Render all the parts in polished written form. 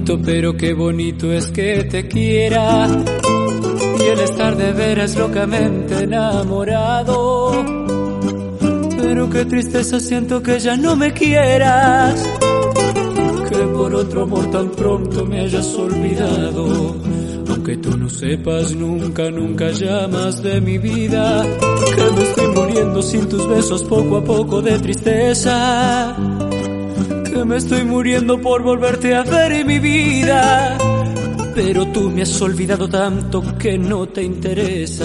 bonito, pero qué bonito es que te quiera, y el estar de veras locamente enamorado. Pero qué tristeza siento que ya no me quieras, que por otro amor tan pronto me hayas olvidado. Aunque tú no sepas nunca, nunca llamas de mi vida, que me estoy muriendo sin tus besos poco a poco de tristeza, que me estoy muriendo por volverte a ver en mi vida. Pero tú me has olvidado tanto que no te interesa.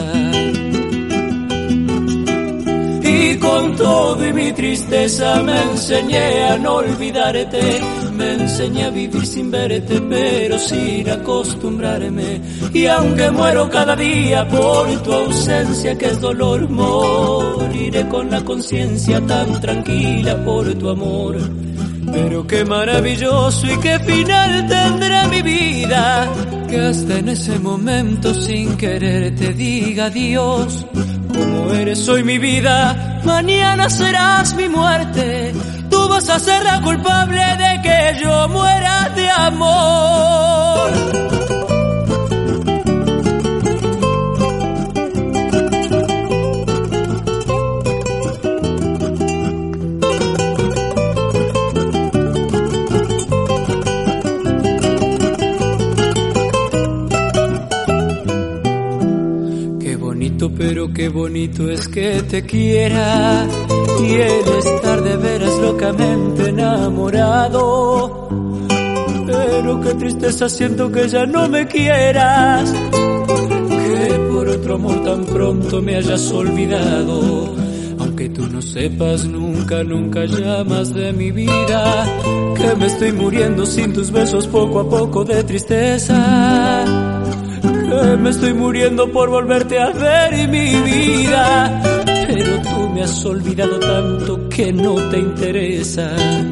Y con todo y mi tristeza me enseñé a no olvidarte, me enseñé a vivir sin verte, pero sin acostumbrarme. Y aunque muero cada día por tu ausencia, que es dolor, moriré con la conciencia tan tranquila por tu amor. Pero qué maravilloso y qué final tendrá mi vida, que hasta en ese momento sin querer te diga adiós. Como eres hoy mi vida, mañana serás mi muerte. Tú vas a ser la culpable de que yo muera de amor. Pero qué bonito es que te quiera, y el estar de veras locamente enamorado. Pero qué tristeza siento que ya no me quieras, que por otro amor tan pronto me hayas olvidado. Aunque tú no sepas nunca, nunca llamas de mi vida, que me estoy muriendo sin tus besos poco a poco de tristeza, que me estoy muriendo por volverte a ver en mi vida. Pero tú me has olvidado tanto que no te interesa.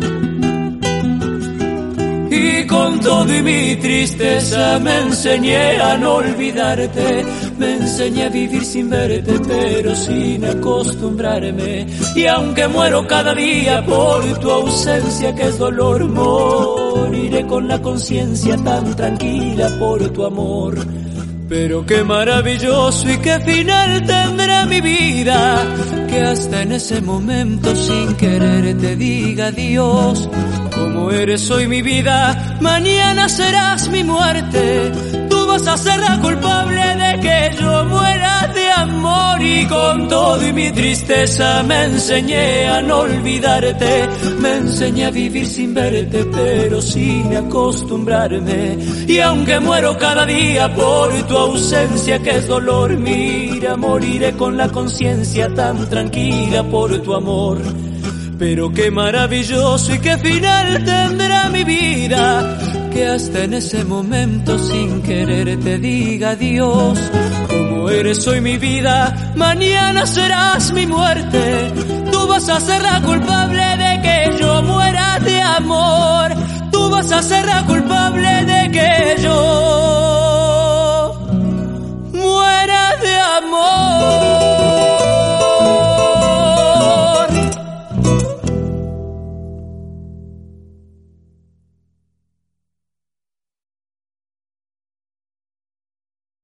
Y con todo y mi tristeza me enseñé a no olvidarte, me enseñé a vivir sin verte, pero sin acostumbrarme. Y aunque muero cada día por tu ausencia, que es dolor, moriré con la conciencia tan tranquila por tu amor. Pero qué maravilloso y qué final tendrá mi vida, que hasta en ese momento sin querer te diga adiós. Como eres hoy mi vida, mañana serás mi muerte. Tú vas a ser la culpable de que yo muera de amor. Y con todo y mi tristeza me enseñé a no olvidarte, me enseñé a vivir sin verte, pero sin acostumbrarme. Y aunque muero cada día por tu ausencia, que es dolor, mira, moriré con la conciencia tan tranquila por tu amor. Pero qué maravilloso y qué final tendrá mi vida, que hasta en ese momento sin querer te diga adiós. Como eres hoy mi vida, mañana serás mi muerte. Tú vas a ser la culpable de que yo muera de amor. Tú vas a ser la culpable de que yo